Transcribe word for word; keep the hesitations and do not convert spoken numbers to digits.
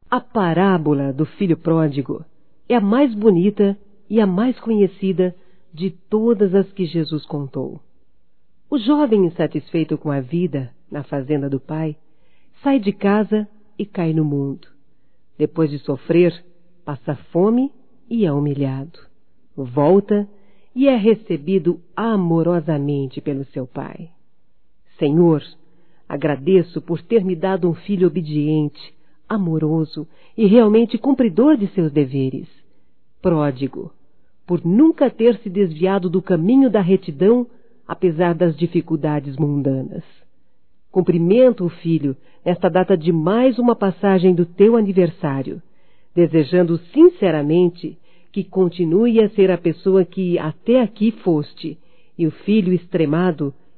A parábola do filho pródigo é a mais bonita e a mais conhecida de todas as que Jesus contou. O jovem insatisfeito com a vida na fazenda do pai sai de casa e cai no mundo. Depois de sofrer, passa fome e é humilhado. Volta e é recebido amorosamente pelo seu pai. Senhor, agradeço por ter me dado um filho obediente, amoroso e realmente cumpridor de seus deveres. Pródigo, por nunca ter se desviado do caminho da retidão, apesar das dificuldades mundanas. Cumprimento o filho nesta data de mais uma passagem do teu aniversário, desejando sinceramente que continue a ser a pessoa que até aqui foste, e o filho extremado